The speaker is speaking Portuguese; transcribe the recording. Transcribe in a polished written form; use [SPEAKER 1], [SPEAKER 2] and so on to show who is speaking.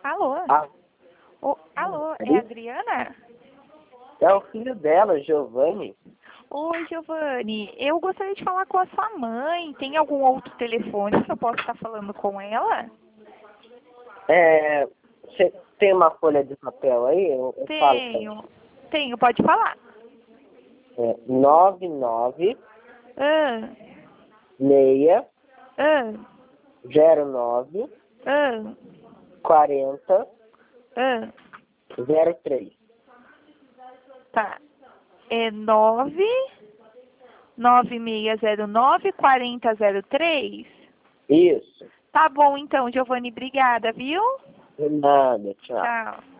[SPEAKER 1] Alô?
[SPEAKER 2] Ah,
[SPEAKER 1] Alô, é a Adriana?
[SPEAKER 2] é o filho dela, Giovanni.
[SPEAKER 1] Oi, Giovanni. Eu gostaria de falar com a sua mãe. Tem algum outro telefone que eu possa estar falando com ela?
[SPEAKER 2] Você tem uma folha de papel aí? Eu falo pra
[SPEAKER 1] Tenho. Tenho, pode falar.
[SPEAKER 2] 99
[SPEAKER 1] Ah,
[SPEAKER 2] 6
[SPEAKER 1] ah,
[SPEAKER 2] 09
[SPEAKER 1] ah,
[SPEAKER 2] 40
[SPEAKER 1] ah.
[SPEAKER 2] 03.
[SPEAKER 1] Tá. É 9609-4003?
[SPEAKER 2] Isso.
[SPEAKER 1] Tá bom então, Giovanni. Obrigada, viu?
[SPEAKER 2] De nada, tchau.
[SPEAKER 1] Tchau.